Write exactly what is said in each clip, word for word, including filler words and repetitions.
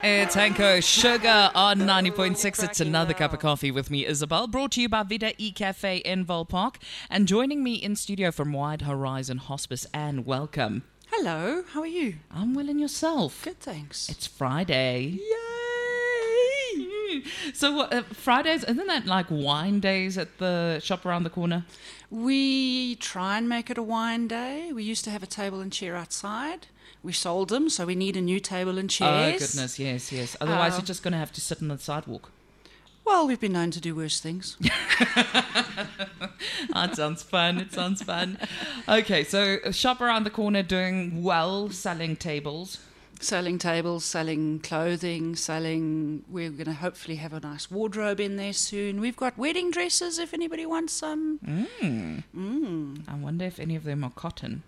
It's Hanko Sugar on ninety point six. It's another cup of coffee with me, Isabel, brought to you by Vida E-Cafe in Vale Park. And joining me in studio from Wide Horizon Hospice, Anne, welcome. Hello, how are you? I'm well, and yourself? Good, thanks. It's Friday. Yay! So uh, Fridays, isn't that like wine days at the shop around the corner? We try and make it a wine day. We used to have a table and chair outside. We sold them, so we need a new table and chairs. Oh, goodness, yes, yes. Otherwise, Uh, you're just going to have to sit on the sidewalk. Well, we've been known to do worse things. Oh, it sounds fun. It sounds fun. Okay, so a shop around the corner doing well, selling tables. Selling tables, selling clothing, selling... We're going to hopefully have a nice wardrobe in there soon. We've got wedding dresses if anybody wants some. Mm. Mm. I wonder if any of them are cotton.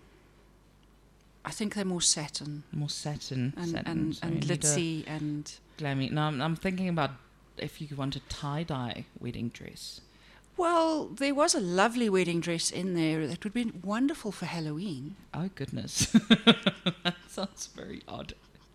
I think they're more satin More satin. and, satin. and, So and you need a glitzy and... Glammy. No, I'm, I'm thinking about if you want a tie-dye wedding dress. Well, there was a lovely wedding dress in there that would be wonderful for Halloween. Oh, goodness. That sounds very odd.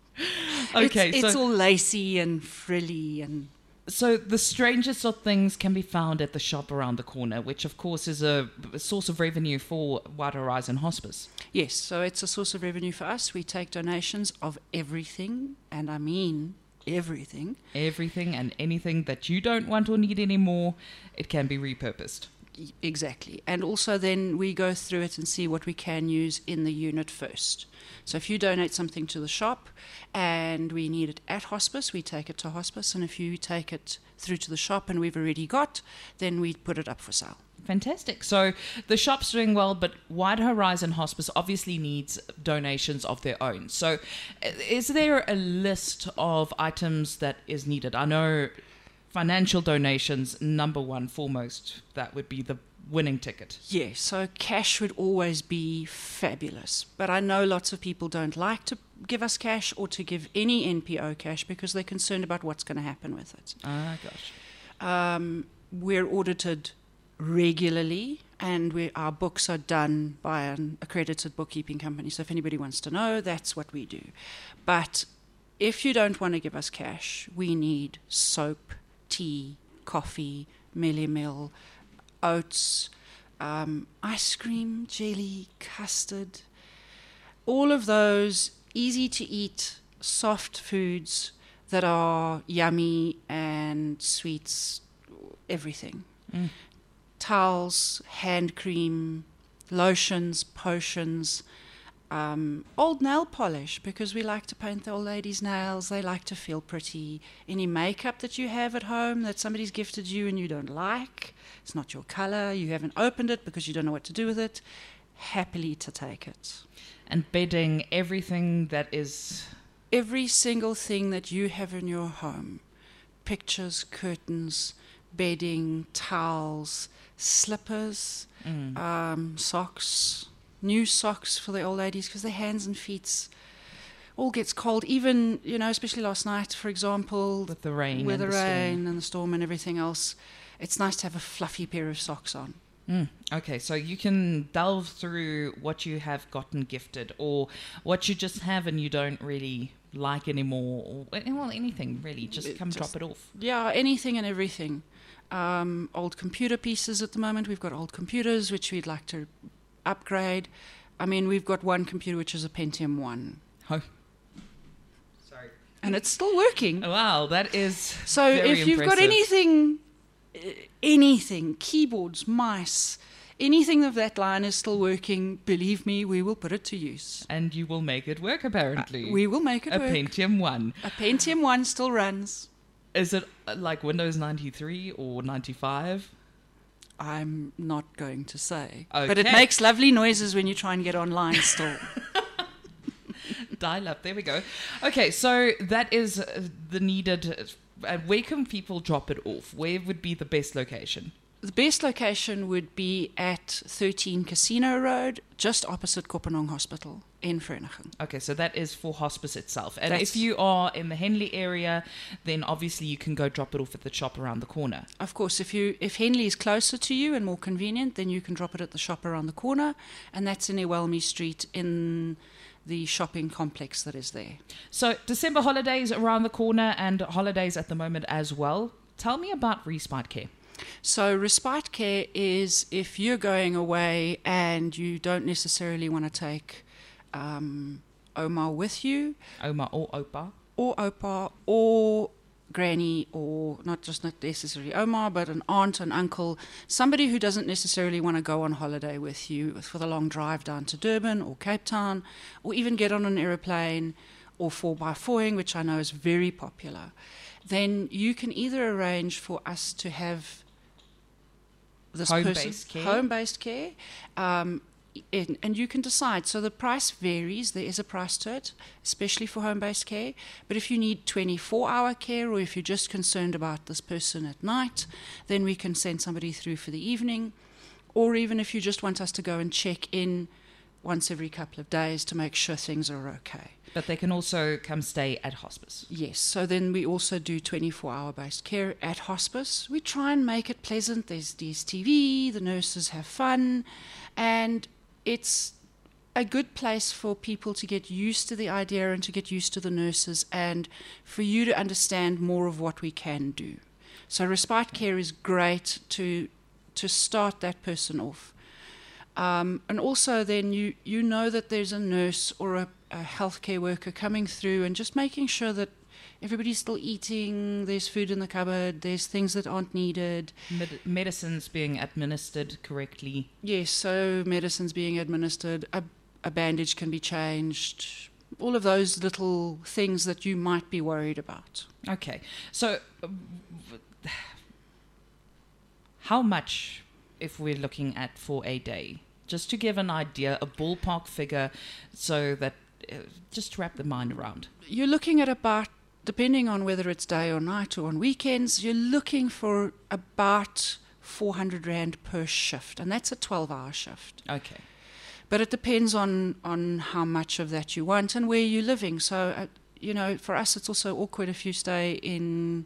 Okay, it's, it's so, all lacy and frilly and... so the strangest of things can be found at the shop around the corner, which, of course, is a, a source of revenue for Wide Horizon Hospice. Yes, so it's a source of revenue for us. We take donations of everything, and I mean everything. Everything and anything that you don't want or need anymore, it can be repurposed. E- Exactly. And also then we go through it and see what we can use in the unit first. So if you donate something to the shop and we need it at hospice, we take it to hospice. And if you take it through to the shop and we've already got, then we put it up for sale. Fantastic. So the shop's doing well, but Wide Horizon Hospice obviously needs donations of their own. So uh, is there a list of items that is needed? I know financial donations, number one, foremost, that would be the winning ticket. Yes, so cash would always be fabulous. But I know lots of people don't like to give us cash or to give any N P O cash because they're concerned about what's going to happen with it. Ah, gosh. Um, we're audited regularly and we, our books are done by an accredited bookkeeping company. So if anybody wants to know, that's what we do. But if you don't want to give us cash, we need soap, tea, coffee, mealie meal, oats, um, ice cream, jelly, custard, all of those easy to eat, soft foods that are yummy and sweets, everything. Mm. Towels, hand cream, lotions, potions, um, old nail polish because we like to paint the old ladies' nails. They like to feel pretty. Any makeup that you have at home that somebody's gifted you and you don't like, it's not your color, you haven't opened it because you don't know what to do with it, happily to take it. And bedding, everything that is... Every single thing that you have in your home, pictures, curtains, bedding, towels, slippers, Mm. um, socks, new socks for the old ladies because their hands and feet all gets cold. Even, you know, especially last night, for example, With the rain with and the the rain storm. and the storm and everything else, it's nice to have a fluffy pair of socks on. Mm. Okay, so you can delve through what you have gotten gifted or what you just have and you don't really like anymore, or well, anything really. Just It come just- drop it off. Yeah, anything and everything. Um, old computer pieces at the moment. We've got old computers which we'd like to upgrade. I mean, we've got one computer which is a Pentium one. Oh. Sorry. And it's still working. Wow, that is So very if you've got impressive. anything, uh, anything, keyboards, mice, anything of that line is still working, believe me, we will put it to use. And you will make it work, apparently. We will make it a work. Pentium one. A Pentium one still runs. Is it uh, like Windows ninety-three or ninety-five? I'm not going to say. But it Okay. makes lovely noises when you try and get online still. Dial up. There we go. Okay, so that is uh, the needed. Uh, where can people drop it off? Where would be the best location? The best location would be at thirteen Casino Road, just opposite Kopanong Hospital in Vereeniging. Okay, so that is for hospice itself. And That's- if you are in the Henley area, then obviously you can go drop it off at the shop around the corner. Of course, if you if Henley is closer to you and more convenient, then you can drop it at the shop around the corner, and that's in Ewelme Street in the shopping complex that is there. So December holidays around the corner and holidays at the moment as well. Tell me about Respite Care. So respite care is if you're going away and you don't necessarily want to take um, Oma with you, Oma or Opa. or Opa, or granny, or not just not necessarily Oma, but an aunt, an uncle, somebody who doesn't necessarily want to go on holiday with you for the long drive down to Durban or Cape Town, or even get on an aeroplane or four by four-ing, which I know is very popular, then you can either arrange for us to have this Home-based person, care. home-based care, um, in, and you can decide. So the price varies. There is a price to it, especially for home-based care. But if you need twenty-four hour care, or if you're just concerned about this person at night, then we can send somebody through for the evening. Or even if you just want us to go and check in once every couple of days to make sure things are okay. But they can also come stay at hospice. Yes, so then we also do twenty-four hour based care at hospice. We try and make it pleasant. There's D S T V, the nurses have fun, and it's a good place for people to get used to the idea and to get used to the nurses and for you to understand more of what we can do. So respite care is great to to start that person off. Um, and also then you, you know that there's a nurse or a, a healthcare worker coming through and just making sure that everybody's still eating, there's food in the cupboard, there's things that aren't needed. Med- medicines being administered correctly. Yes, so medicines being administered, a, a bandage can be changed, all of those little things that you might be worried about. Okay, so uh, how much, if we're looking at for a day, just to give an idea, a ballpark figure, so that uh, just to wrap the mind around. You're looking at about, depending on whether it's day or night or on weekends, you're looking for about four hundred rand per shift, and that's a twelve hour shift. Okay. But it depends on, on how much of that you want and where you're living. So, uh, you know, for us it's also awkward if you stay in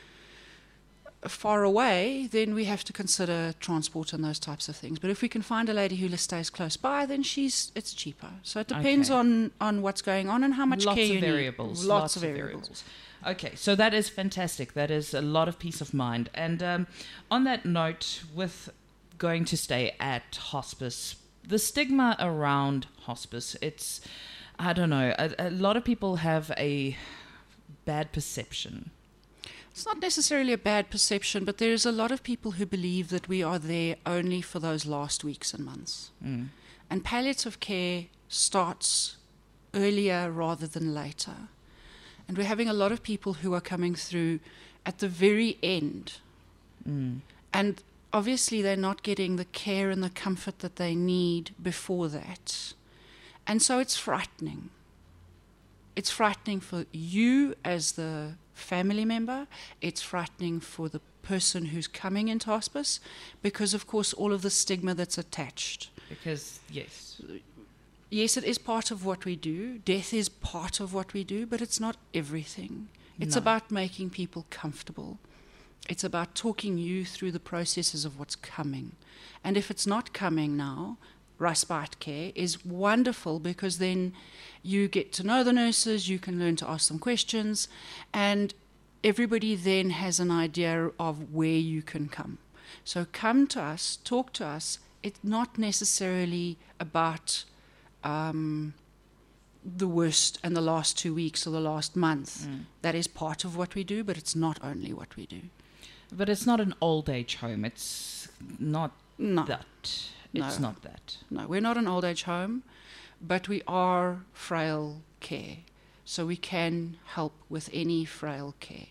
far away, then we have to consider transport and those types of things. But if we can find a lady who stays close by, then she's it's cheaper. So it depends Okay. on, on what's going on and how much Lots care of you variables. need. Lots, of variables. Okay, so that is fantastic. That is a lot of peace of mind. And um, on that note, with going to stay at hospice, the stigma around hospice, it's, I don't know, a, a lot of people have a bad perception. It's not necessarily a bad perception, but there's a lot of people who believe that we are there only for those last weeks and months. Mm. And palliative care starts earlier rather than later. And we're having a lot of people who are coming through at the very end. Mm. And obviously they're not getting the care and the comfort that they need before that. And so it's frightening. It's frightening for you as the family member. It's frightening for the person who's coming into hospice because, of course, all of the stigma that's attached. Because, yes. Yes, it is part of what we do. Death is part of what we do, but it's not everything. It's No. about making people comfortable. It's about talking you through the processes of what's coming. And if it's not coming now, respite care is wonderful because then you get to know the nurses, you can learn to ask them questions, and everybody then has an idea of where you can come. So come to us, talk to us. It's not necessarily about um, the worst and the last two weeks or the last month. Mm. That is part of what we do, but it's not only what we do. But it's not an old age home. It's not No. that. It's No. not that. No, we're not an old age home, but we are frail care. So we can help with any frail care.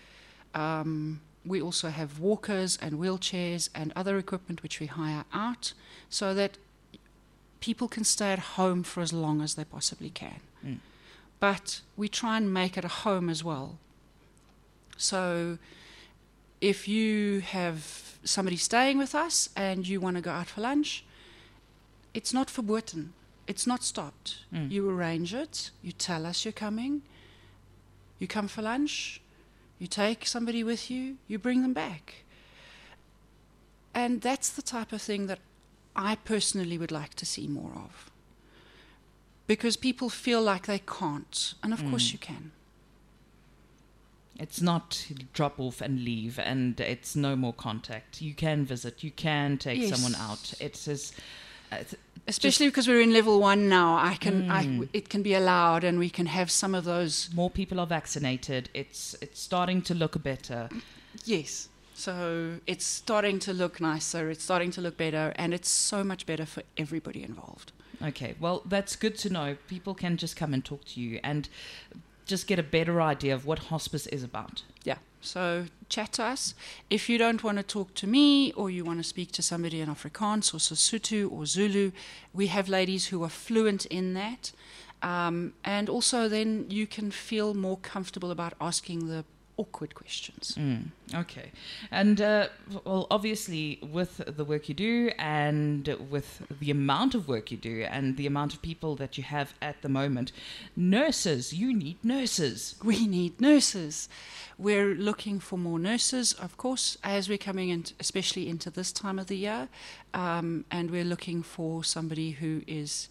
Um, we also have walkers and wheelchairs and other equipment which we hire out so that people can stay at home for as long as they possibly can. Mm. But we try and make it a home as well. So if you have somebody staying with us and you want to go out for lunch, it's not verboten. It's not stopped. Mm. You arrange it. You tell us you're coming. You come for lunch. You take somebody with you. You bring them back. And that's the type of thing that I personally would like to see more of. because people feel like they can't. And of Mm. course you can. It's not drop off and leave, and it's no more contact. You can visit. You can take Yes. someone out. It says, uh, th- Especially because we're in level one now, I can, Mm. I, it can be allowed, and we can have some of those. more people are vaccinated. It's it's starting to look better. Yes. So it's starting to look nicer. It's starting to look better, and it's so much better for everybody involved. Okay, well, that's good to know. People can just come and talk to you and just get a better idea of what hospice is about. Yeah. So chat to us. If you don't want to talk to me, or you want to speak to somebody in Afrikaans or Sesotho or Zulu, we have ladies who are fluent in that. Um, and also then you can feel more comfortable about asking the awkward questions. Mm, okay. And, uh, well, obviously, with the work you do and with the amount of work you do and the amount of people that you have at the moment, nurses, you need nurses. We need nurses. We're looking for more nurses, of course, as we're coming in, especially into this time of the year. Um, and we're looking for somebody who is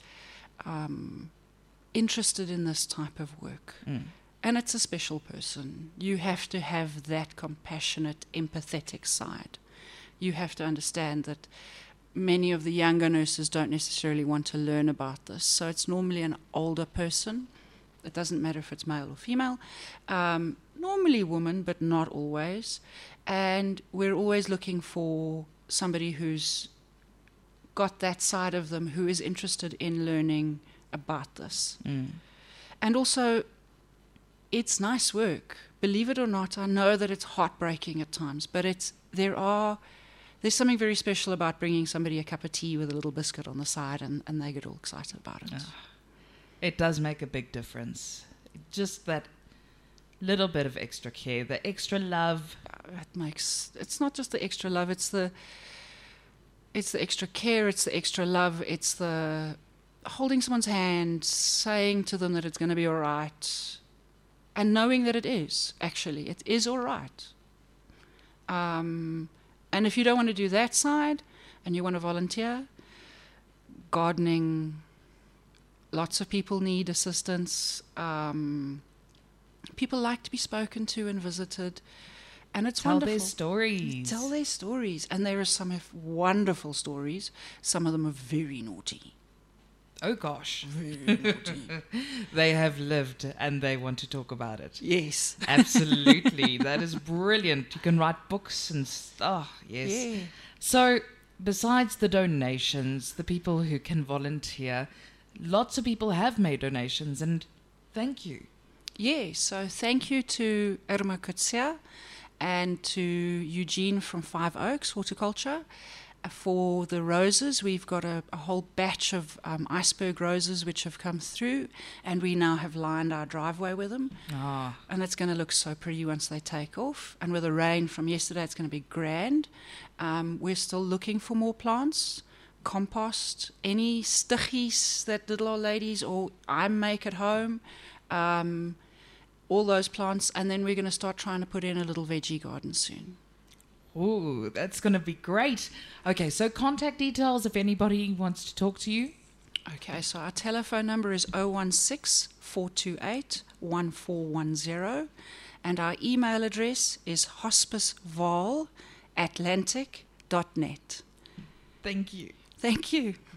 um, interested in this type of work. Mm. And it's a special person. You have to have that compassionate, empathetic side. You have to understand that many of the younger nurses don't necessarily want to learn about this. So it's normally an older person. It doesn't matter if it's male or female. Um, normally woman, but not always. And we're always looking for somebody who's got that side of them, who is interested in learning about this. Mm. And also, it's nice work. Believe it or not, I know that it's heartbreaking at times, but it's there are there's something very special about bringing somebody a cup of tea with a little biscuit on the side, and, and they get all excited about it. Ah. It does make a big difference. Just that little bit of extra care, the extra love. It makes it's not just the extra love, it's the it's the extra care, it's the extra love, it's the holding someone's hand, saying to them that it's going to be all right. And knowing that it is, actually, it is all right. Um, and if you don't want to do that side and you want to volunteer, gardening, lots of people need assistance. Um, people like to be spoken to and visited. And it's Tell wonderful. their stories. Tell their stories. And there are some have wonderful stories. Some of them are very naughty. Oh gosh. Very naughty. They have lived and they want to talk about it. Yes. Absolutely. That is brilliant. You can write books and stuff. Oh, yes. Yeah. So, besides the donations, the people who can volunteer, lots of people have made donations, and thank you. Yeah, so thank you to Irma Kutsia and to Eugene from Five Oaks Horticulture. For the roses, we've got a, a whole batch of um, iceberg roses which have come through, and we now have lined our driveway with them. Ah, And it's going to look so pretty once they take off. And with the rain from yesterday, it's going to be grand. Um, we're still looking for more plants, compost, any stickies that little old ladies or I make at home, um, all those plants. And then we're going to start trying to put in a little veggie garden soon. ooh, that's going to be great. Okay, so contact details if anybody wants to talk to you. Okay, so our telephone number is oh one six, four two eight, one four one zero, and our email address is hospiceval atlantic dot net. Thank you. Thank you.